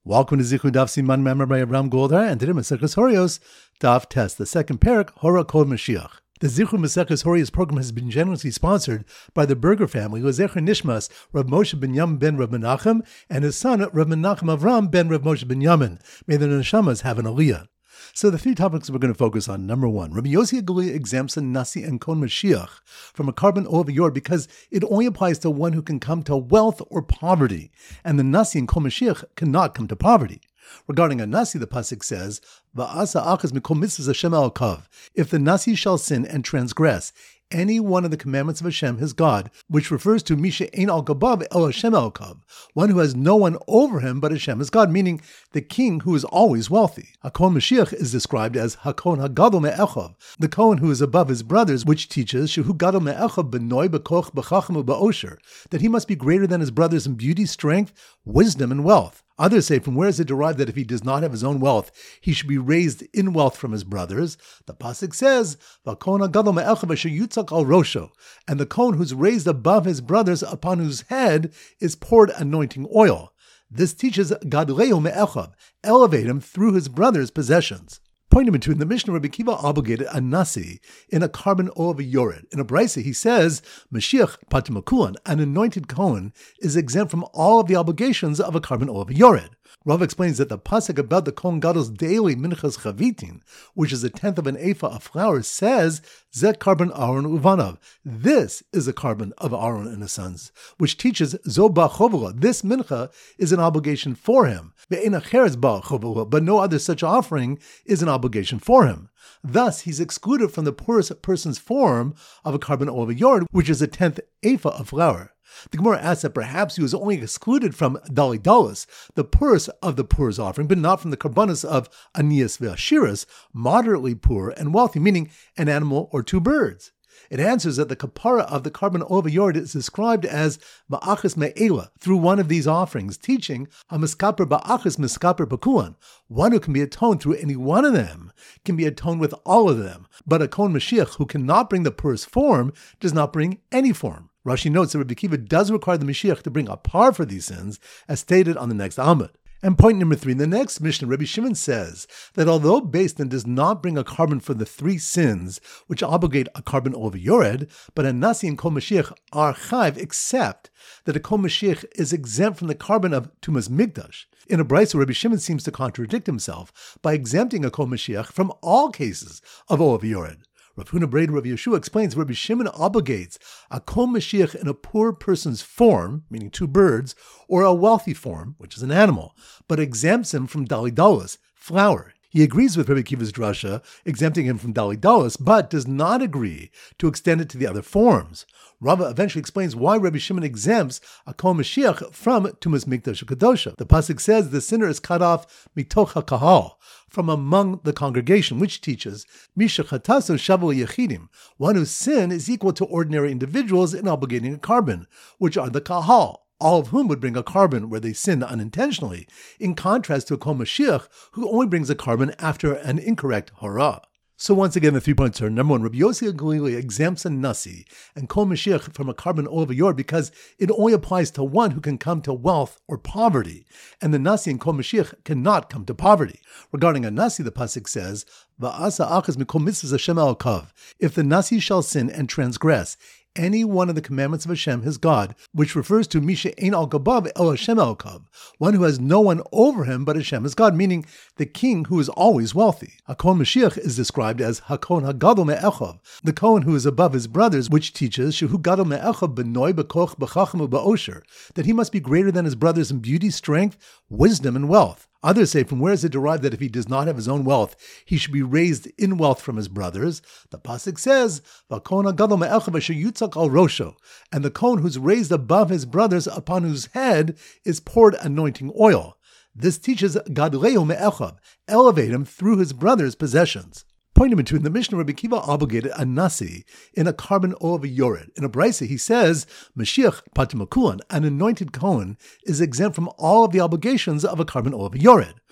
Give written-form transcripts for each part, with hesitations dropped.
Welcome to Zichud Daf Siman Member by Abraham Goldar, and today Maseches Horios Daf Test, the second parak, Hora Kol Mashiach. The Zichud Maseches Horios program has been generously sponsored by the Berger family, who is Zecher Nishmas Rav Moshe ben Yamin ben Rav Menachem, and his son Rav Menachem Avram ben Rav Moshe ben Yamin. May the neshamas have an aliyah. So the three topics we're going to focus on. Number one, Rabbi Yossi HaGalili exempts a Nasi and Kon Mashiach from a carbon over yor because it only applies to one who can come to wealth or poverty, and the Nasi and Kon Mashiach cannot come to poverty. Regarding a Nasi, the pasuk says, "Va'asa achaz mikol mitzvahs Hashem al kav." If the Nasi shall sin and transgress any one of the commandments of Hashem, his God, which refers to Misha Ein al Gabav El Hashem al Kav, one who has no one over him but Hashem, his God, meaning the king who is always wealthy. Hakon Mashiach is described as Hakon Hagadol Me'echav, the Kohen who is above his brothers, which teaches Shehu Gadol Me'echav B'noi B'koch B'chacham B'osher, that he must be greater than his brothers in beauty, strength, wisdom, and wealth. Others say, from where is it derived that if he does not have his own wealth, he should be raised in wealth from his brothers? The pasuk says, "V'kon hagadol me'echav asher yutzak al rosho," and the kohen who's raised above his brothers, upon whose head is poured anointing oil. This teaches gadleu me'echav, elevate him through his brothers' possessions. Point number two, in the Mishnah, Rabbi Kiva obligated a Nasi in a carbon over Yored. In a Brisa, he says, Mashiach Patimakulan, an anointed Kohen, is exempt from all of the obligations of a carbon over Yored. Rav explains that the pasuk about the Kohen Gadol's daily minchas chavitin, which is a tenth of an ephah of flour, says, Zeh carbon Aaron uvanav. This is a carbon of Aaron and his sons, which teaches Zo ba chovula. This mincha is an obligation for him. Ve'ena cheres ba chovula, but no other such offering is an obligation for him. Thus, he's excluded from the poorest person's form of a carbon over yard, which is a tenth ephah of flour. The Gemara asks that perhaps he was only excluded from Dali Dalis, the poorest of the poor's offering, but not from the karbanos of Anias ve'ashiras, moderately poor and wealthy, meaning an animal or two birds. It answers that the kapara of the carbon over yard is described as ma'achis me'ela, through one of these offerings, teaching a miskaper ba'achis miskaper b'kuan. One who can be atoned through any one of them can be atoned with all of them, but a Kohen Mashiach who cannot bring the poor's form does not bring any form. Rashi notes that Rabbi Kiva does require the Mashiach to bring a par for these sins, as stated on the next Amud. And point number three, in the next Mishnah, Rabbi Shimon says that although Beis Din does not bring a carbon for the three sins which obligate a carbon over Yored, but a Nasi and Kol Mashiach are chayv, except that a Kol Mashiach is exempt from the carbon of Tumas Migdash. In a Brisa, Rabbi Shimon seems to contradict himself by exempting a Kol Mashiach from all cases of over Yored. Rav Huna Braid Rav Yeshua explains Rabbi Shimon obligates a Kol Mashiach in a poor person's form, meaning two birds, or a wealthy form, which is an animal, but exempts him from Dali Dalis, flour. He agrees with Rabbi Kiva's drasha, exempting him from Dali Dalis, but does not agree to extend it to the other forms. Rava eventually explains why Rabbi Shimon exempts a Kol Mashiach from Tumas Mikdash Kadosha. The pasuk says the sinner is cut off mitoch hakahal, from among the congregation, which teaches Misha Chatasu Shavu Yechidim, one whose sin is equal to ordinary individuals in obligating a carbon, which are the kahal, all of whom would bring a carbon where they sin unintentionally, in contrast to a Kol Mashiach, who only brings a carbon after an incorrect hora. So once again, the 3 points are: number one, Rabbi Yossi HaGalili exempts a Nasi and Kol Mashiach from a carbon over yard because it only applies to one who can come to wealth or poverty, and the Nasi and Kol Mashiach cannot come to poverty. Regarding a Nasi, the pasuk says, "Va'asa achaz mikol mitzvahs Hashem al kav." If the Nasi shall sin and transgress any one of the commandments of Hashem, his God, which refers to Misha Ein al Gabav El Hashem al Kav, one who has no one over him but Hashem, his God, meaning the king who is always wealthy. Hakon Mashiach is described as Hakon Hagadol Me'echav, the Kohen who is above his brothers, which teaches Shehu Gadol Me'echav B'noi B'koch B'chacham B'osher, that he must be greater than his brothers in beauty, strength, wisdom, and wealth. Others say, from where is it derived that if he does not have his own wealth, he should be raised in wealth from his brothers? The pasuk says, "V'kon hagadol me'echav asher yutzak al rosho," and the kohen who's raised above his brothers, upon whose head is poured anointing oil. This teaches gadleu me'echav, elevate him through his brothers' possessions. Point number two, in the Mishnah, Rabbi Kiva obligated a Nasi in a carbon over Yored. In a Brisa, he says, Mashiach Patimakulan, an anointed Kohen, is exempt from all of the obligations of a carbon over Yored.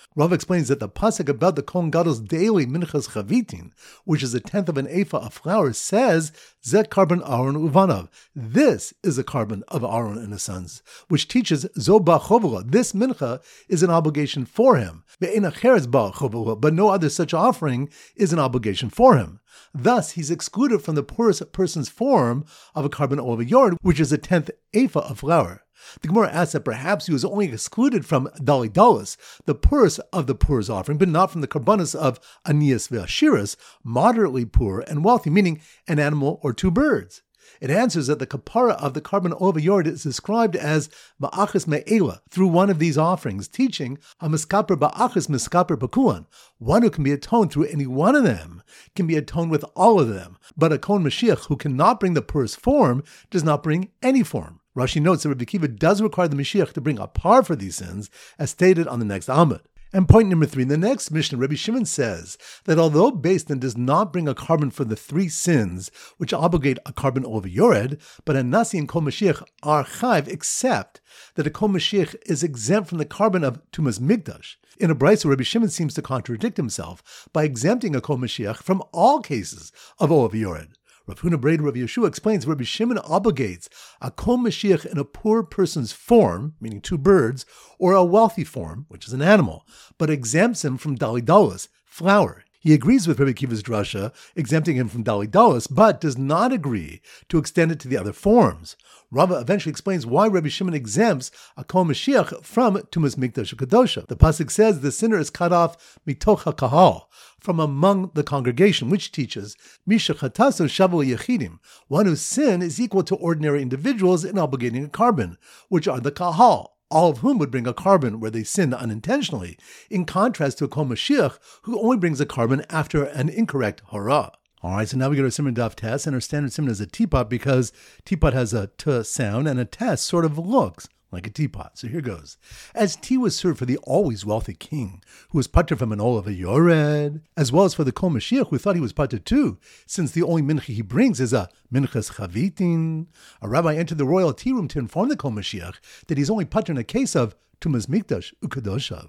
Rav explains that the pasuk about the Kohen Gadol's daily minchas chavitin, which is 1/10 of an ephah of flour, says, Zeh karban Aaron uvanav. This is a carbon of Aaron and his sons, which teaches Zo ba'chovula. This mincha is an obligation for him. Ve'ein acheres ba'chovula, but no other such offering is an obligation for him. Thus, he's excluded from the poorest person's form of a carbon over yard, which is 1/10 ephah of flour. The Gemara asks that perhaps he was only excluded from dalidalis, the poorest of the poor's offering, but not from the karbanos of anias ve'ashiras, moderately poor and wealthy, meaning an animal or 2 birds. It answers that the kapara of the carbon over yard is described as ma'achas me'ela through one of these offerings, teaching hamiskaper ba'achas miskaper pakuan. One who can be atoned through any one of them can be atoned with all of them, but a Kohen Mashiach who cannot bring the poor's form does not bring any form. Rashi notes that Rabbi Akiva does require the Mashiach to bring a par for these sins, as stated on the next Amud. And point number 3, in the next Mishnah, Rabbi Shimon says that although Beis Din does not bring a carbon for the 3 sins which obligate a carbon over Yored, but a Nasi and Kol Mashiach are chayv, except that a Kol Mashiach is exempt from the carbon of Tumas Migdash. In a brayso, Rabbi Shimon seems to contradict himself by exempting a Kol Mashiach from all cases of over Yored. Rav Huna Braid Rav Yeshua explains Rabbi Shimon obligates a Kol Mashiach in a poor person's form, meaning 2 birds, or a wealthy form, which is an animal, but exempts him from dalidalis, flour. He agrees with Rabbi Akiva's drasha, exempting him from dalidalis, but does not agree to extend it to the other forms. Rava eventually explains why Rabbi Shimon exempts a Kol Mashiach from Tumas Mikdash Kadosha. The pasuk says the sinner is cut off mitoch hakahal, from among the congregation, which teaches Misha Chatasu Shavu Yechidim, one whose sin is equal to ordinary individuals in obligating a carbon, which are the kahal, all of whom would bring a carbon where they sinned unintentionally, in contrast to a Kol Mashiach, who only brings a carbon after an incorrect hara. All right, so now we go to Simon Daf Tes, and our standard Simon is a teapot because teapot has a t sound, and a tes sort of looks like a teapot. So here goes. As tea was served for the always wealthy king, who was pater from an olive yored, as well as for the Kol Mashiach, who thought he was pater too, since the only mincha he brings is a minchas chavitin. A rabbi entered the royal tea room to inform the Kol Mashiach that he's only pater in a case of tumas mikdash ukadoshav.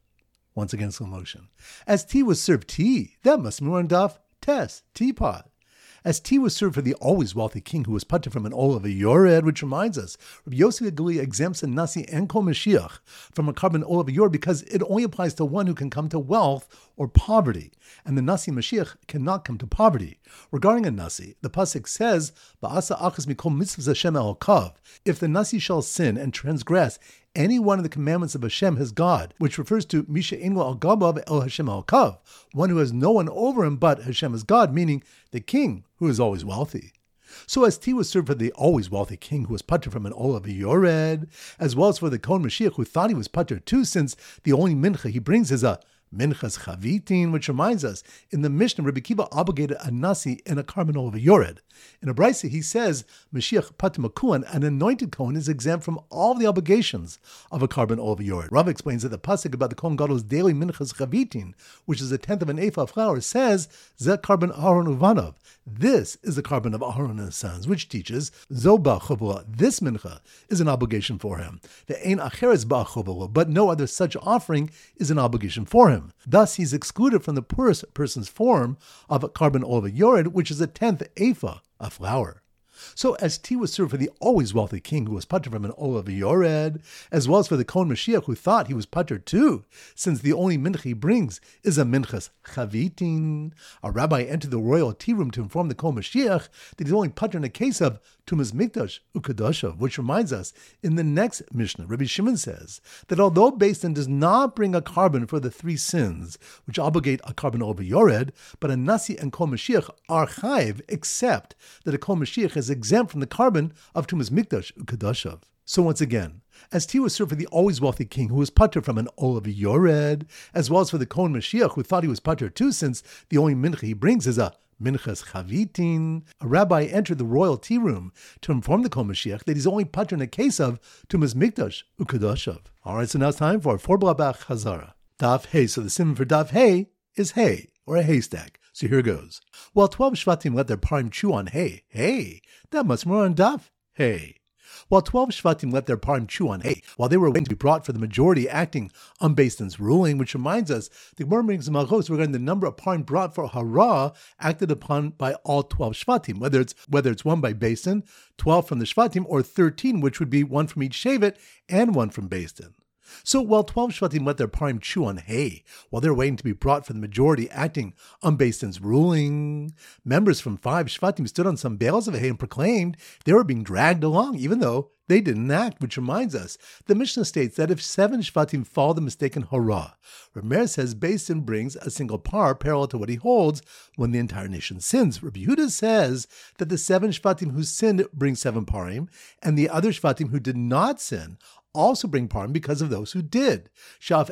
Once again, slow motion. As tea was served tea, that must be more on daf tes, teapot. As tea was served for the always wealthy king who was pater from an olive yored, which reminds us, Rabbi Yossi Gali exempts a Nasi and Kol Mashiach from a carbon olive yored because it only applies to one who can come to wealth or poverty, and the Nasi Mashiach cannot come to poverty. Regarding a Nasi, the pasuk says, "Ba'asa achas mikol mitzvahs Hashem el kav." If the Nasi shall sin and transgress any one of the commandments of Hashem, his God, which refers to Misha Ingo al Gabav el Hashem al Kav, one who has no one over him but Hashem his God, meaning the king who is always wealthy. So as tea was served for the always wealthy king who was pater from an olive yored, as well as for the Kohen Mashiach who thought he was pater too, since the only mincha he brings is a minchas chavitin, which reminds us, in the Mishnah, Rabbi Akiva obligated a nasi in a carbon olive yored. In a brayso, he says, Mashiach pater makuan, an anointed Kohen is exempt from all the obligations of a carbon olive yored. Rav explains that the pasuk about the Kohen Gadol's daily minchas chavitin, which is 1/10 of an ephah of flour, says, Zeh carbon Aaron uvanav. This is the carbon of Aaron and his sons, which teaches, Zo ba'chovula. This mincha is an obligation for him. Ve'ein acheres ba'chovula, but no other such offering is an obligation for him. Thus, he's excluded from the poorest person's form of a carbon olive yored, which is 1/10 ephah of flour. So as tea was served for the always wealthy king who was pater from an olive yored, as well as for the Kohen Mashiach who thought he was pater too, since the only mincha he brings is a minchas chavitin, a rabbi entered the royal tea room to inform the Kohen Mashiach that he's only pater in a case of tumas mikdash ukadoshav, which reminds us, in the next Mishnah, Rabbi Shimon says that although Beis Din does not bring a carbon for the 3 sins which obligate a carbon olive yored, but a nasi and Kol Mashiach are chayv, except that a Kol Mashiach is exempt from the carbon of tumas mikdash ukadoshav. So once again, as tea was served for the always wealthy king who was pater from an olive yored, as well as for the Kohen Mashiach who thought he was pater too, since the only mincha he brings is a minchas chavitin, a rabbi entered the royal tea room to inform the Kohen Mashiach that he's only pater in a case of tumas mikdash ukadoshav. All right, so now it's time for 4 blabach chazara. Daf hey. So the simon for daf hey is hay, or a haystack. So here goes. While 12 shvatim let their parim chew on hay, that must be more on daf hey. While 12 Shvatim let their parim chew on hay, while they were waiting to be brought for the majority acting on Beis Din's ruling, which reminds us, the Gemara brings Malchos regarding the number of parim brought for hara acted upon by all 12 Shvatim, whether it's one by Beis Din, 12 from the Shvatim, or 13, which would be one from each Shevet and one from Beis Din. So while 12 Shvatim let their parim chew on hay, while they were waiting to be brought for the majority acting on Beis Din's ruling, members from 5 Shvatim stood on some bales of hay and proclaimed they were being dragged along, even though they didn't act, which reminds us, the Mishnah states that if 7 Shvatim follow the mistaken hara, Rameir says Beis Din brings a single par parallel to what he holds when the entire nation sins. Rabbi Yehuda says that the 7 Shvatim who sinned bring 7 parim, and the other Shvatim who did not sin also bring parim because of those who did. Because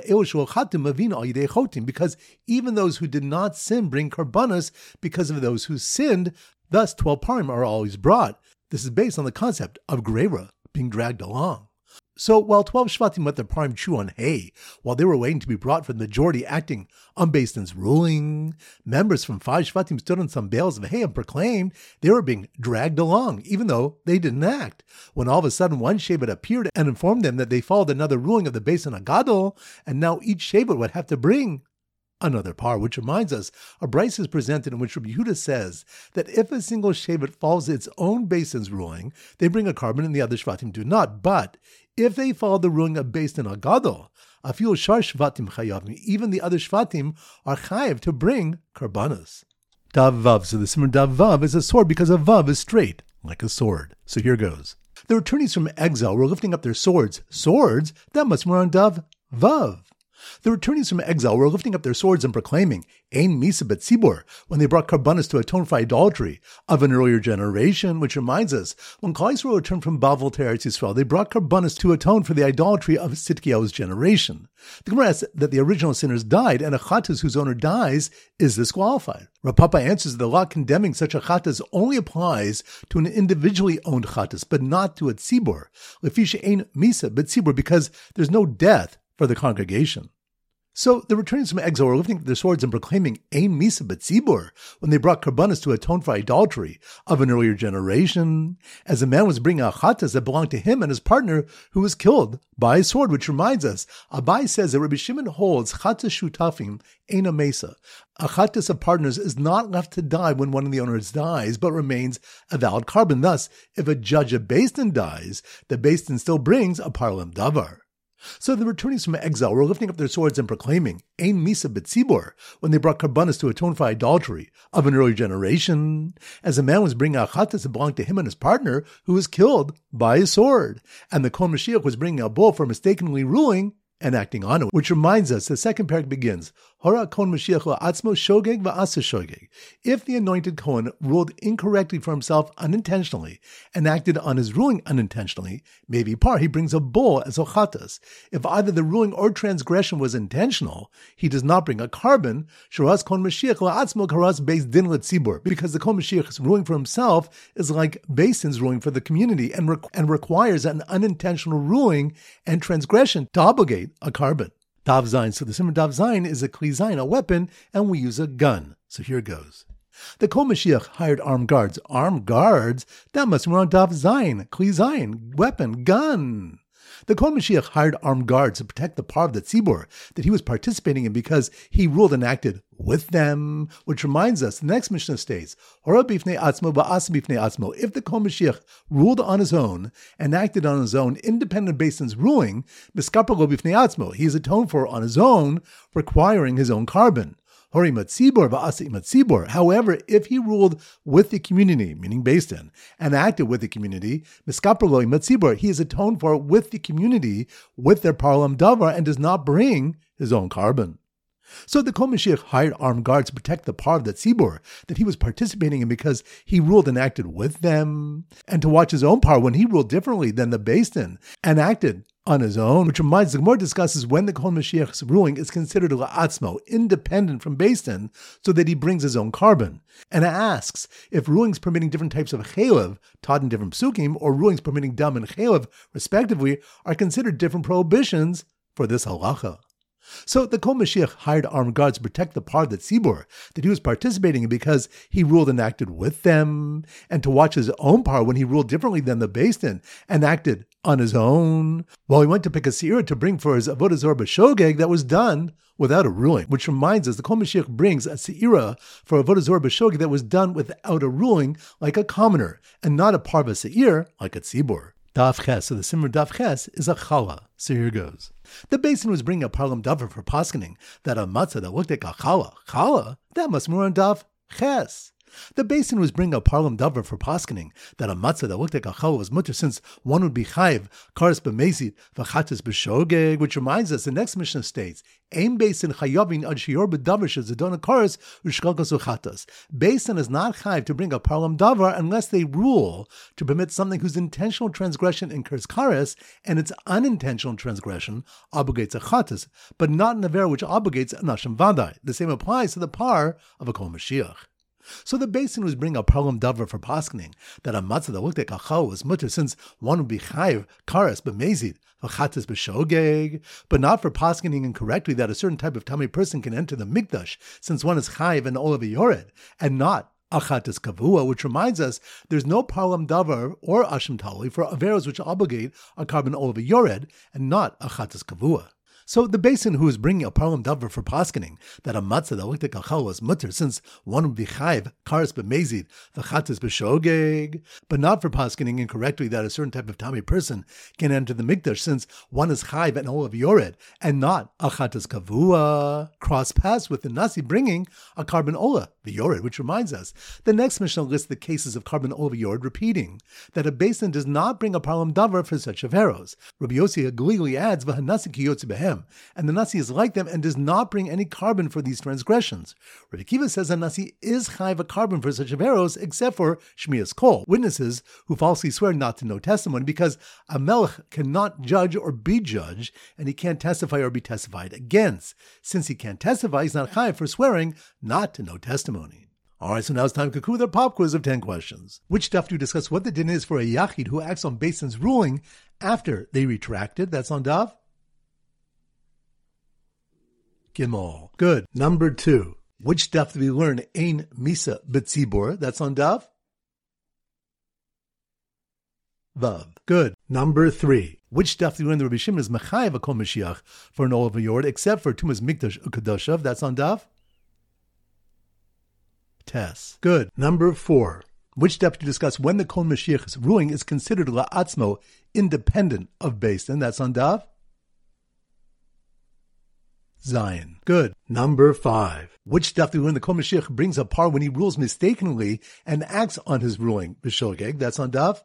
even those who did not sin bring karbanos because of those who sinned. Thus, 12 parim are always brought. This is based on the concept of greira, being dragged along. So while 12 Shvatim let their parim chew on hay, while they were waiting to be brought for the majority acting on Beis Din's ruling, members from 5 Shvatim stood on some bales of hay and proclaimed they were being dragged along, even though they didn't act. When all of a sudden one Shevet appeared and informed them that they followed another ruling of the Beis Din Hagadol, and now each Shevet would have to bring another par, which reminds us, a brayso is presented in which Rabbi Yehuda says that if a single Shevet follows its own Beis Din's ruling, they bring a carbon and the other Shvatim do not. But if they follow the ruling of Beis Din Hagadol, afil shar Shvatim chayavim, even the other Shvatim are chayav to bring karbanos. Dav Vav. So the Simon Dav Vav is a sword because a Vav is straight, like a sword. So here goes. The returnees from exile were lifting up their swords. Swords? That must be on Dav Vav. The returnees from exile were lifting up their swords and proclaiming, Ein Misa Bet Tzibor, when they brought karbanos to atone for idolatry of an earlier generation, which reminds us, when Klal Yisrael returned from Bavel to Eretz Yisrael, they brought karbanos to atone for the idolatry of Tzidkiyahu's generation. The Gemara asks that the original sinners died, and a chatas whose owner dies is disqualified. Rav Papa answers that the law condemning such a chatas only applies to an individually owned chatas, but not to a tzibor. Lefi she'ein misa bet tzibor, because there's no death for the congregation. So the returnees from exile were lifting up their swords and proclaiming Ein Misa Bet Tzibor when they brought karbanos to atone for idolatry of an earlier generation, as a man was bringing a chatas that belonged to him and his partner who was killed by a sword, which reminds us, Abai says that Rabbi Shimon holds chatas shutafim ein a mesa. A chatas of partners is not left to die when one of the owners dies, but remains a valid carbon. Thus, if a judge of Beis Din dies, the Beis Din still brings a parlam davar. So the returnees from exile were lifting up their swords and proclaiming Ein Misa Bet Tzibor when they brought karbanos to atone for idolatry of an earlier generation, as a man was bringing a chatas that belonged to him and his partner who was killed by a sword, and the Kol Mashiach was bringing a bull for mistakenly ruling and acting on it, which reminds us the second parak begins, Hora Kon Mashiach la'atzmo shogeg va'asa shogeg. If the anointed Kohen ruled incorrectly for himself unintentionally and acted on his ruling unintentionally, maybe par, he brings a bull as ochatas. If either the ruling or transgression was intentional, he does not bring a carbon, Shoras Kon Mashiach la'atzmo karas Beis Din letzibur, because the Kon Mashiach's ruling for himself is like Beis Din's ruling for the community and requires an unintentional ruling and transgression to obligate a carbon. Dav Zayin. So the Simon Dav Zayin is a Kli Zayin, a weapon, and we use a gun. So here goes. The Kol Mashiach hired armed guards. Armed guards? That must be on Dav Zayin. Kli Zayin, weapon, gun. The Kol Mashiach hired armed guards to protect the par of the tzibor that he was participating in because he ruled and acted with them, which reminds us, the next Mishnah states, Hora bifnei atzmo ba'asa bifnei atzmo. If the Kol Mashiach ruled on his own and acted on his own, independent of Beis Din's ruling, miskapar lo bifnei atzmo, he is atoned for on his own, requiring his own carbon. Hori matzibor ba'asa imatzibor. However, if he ruled with the community, meaning Beis Din, and acted with the community, miskapar lo imatzibor, he is atoned for with the community, with their parlam davar, and does not bring his own carbon. So the Kol Mashiach hired armed guards to protect the par of the tzibor that he was participating in because he ruled and acted with them, and to watch his own par when he ruled differently than the Beis Din and acted on his own, which reminds, the Gemara discusses when the Kol Mashiach's ruling is considered la'atzmo, independent from Beis Din, so that he brings his own carbon. And it asks if rulings permitting different types of chaylev, taught in different psukim, or rulings permitting dam and chaylev, respectively, are considered different prohibitions for this halacha. So the Kol Mashiach hired armed guards to protect the par, the tzibur, that he was participating in because he ruled and acted with them, and to watch his own par when he ruled differently than the Beis Din and acted on his own, while he went to pick a seira to bring for his avodah zarah b'shogeg that was done without a ruling. Which reminds us, the Kol Mashiach brings a seira for avodah zarah b'shogeg that was done without a ruling, like a commoner, and not a parva seir, like a tzibur. Daf Ches, so the Simmer Daf Ches is a challah. So here goes. The Beis Din was bringing a parlam davar for paskening that a matzah that looked like a challah. Challah? That must be on Daf Ches. The Beis Din was bringing a parlam davar for paskening that a matzah that looked like a challah was mutter, since one would be chayiv kares b'mezid v'chatas b'shogeg, which reminds us the next Mishnah states, Ein Beis Din chayavin ad shiyor b'davar shezadona kares u'shkalkas u'chatas. Beis Din is not chayiv to bring a parlam davar unless they rule to permit something whose intentional transgression incurs kares and its unintentional transgression obligates a chatas, but not an aver which obligates a nashim vadai. The same applies to the par of a Kol Mashiach. So the Beis Din was bringing a parlam davar for paskening that a matzah that looked like a chal was mutter, since one would be chayiv kares b'mezid v'chatas b'shogeg, but not for paskening incorrectly that a certain type of tamei person can enter the mikdash, since one is chayiv and olav yored, and not achatas kavua, which reminds us there's no parlam davar or ashim tali for averos which obligate a carbon olav yored, and not achatas kavua. So the Beis Din who is bringing a parlam davar for paskening that a matzah that looked like a chal was mutter, since one would be chayiv kares b'mezid v'chatas b'shogeg, but not for paskening incorrectly that a certain type of tamei person can enter the mikdash, since one is chayiv and olav yored, and not achatas kavua. Cross paths with the nasi bringing a carbon ola v'yored, which reminds us the next Mishnah lists the cases of carbon ola v'yored, repeating that a Beis Din does not bring a parlam davar for such averos. Rabbi Yossi HaGalili adds v'hanasi ki yotze behem, and the Nasi is like them and does not bring any carbon for these transgressions. Rabbi Akiva says a Nasi is chayiv a carbon for such averos, except for Shmias Kol, witnesses who falsely swear not to know testimony, because a melech cannot judge or be judged, and he can't testify or be testified against. Since he can't testify, he's not chayiv for swearing not to know testimony. All right, so now it's time to conclude our pop quiz of 10 questions. Which stuff do you discuss what the din is for a yachid who acts on Beis Din's ruling after they retracted? That's on Daf Gimel. Good. Number 2. Which daf do we learn Ein Misa B'tzibur? That's on Daf Vav. Good. Number 3. Which daf do we learn the Rabbi Shimon is Mechayev a Kol Mashiach for an olav yord, except for Tumas Mikdash Ukadoshav? That's on Daf Tes. Good. Number 4. Which daf do you discuss when the Kol Mashiach's ruling is considered la'atzmo, independent of Beis Din? That's on Daf Zion. Good. Number 5. Which stuff do we learn the Kol Mashiach brings a par when he rules mistakenly and acts on his ruling? B'shogeg. That's on Daf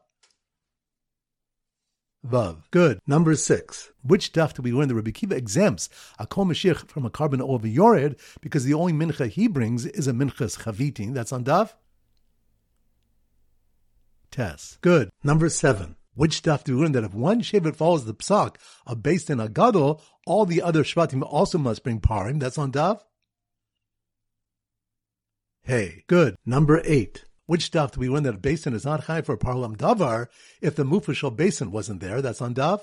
Vav. Good. Number 6. Which daf do we learn that Rabbi Akiva exempts a Kol Mashiach from a carbon olav yored because the only mincha he brings is a minchas chavitin? That's on Daf Tes. Good. Number 7. Which daf do we learn that if one shevet follows the psak of Beis Din Agadol, all the other shvatim also must bring parim? That's on Daf Hey. Good. Number 8. Which daf do we learn that Beis Din is not high for parlam davar if the mufashal Beis Din wasn't there? That's on Daf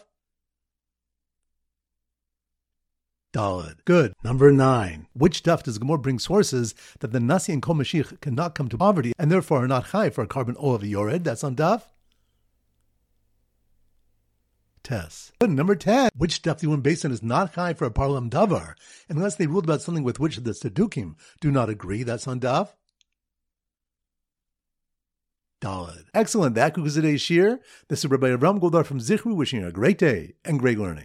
Daled. Good. Number 9. Which daf does Gemara bring sources that the Nasi and Kol Mashiach cannot come to poverty and therefore are not high for a carbon olav yored? That's on Daf Tes. Good. Number 10. Which daf do we learn Beis Din is not high for a parlam davar unless they ruled about something with which the Tzedukim do not agree? That's on Daf Daled. Excellent. That concludes today's shir. This is Rabbi Avram Goldar from Zichru wishing you a great day and great learning.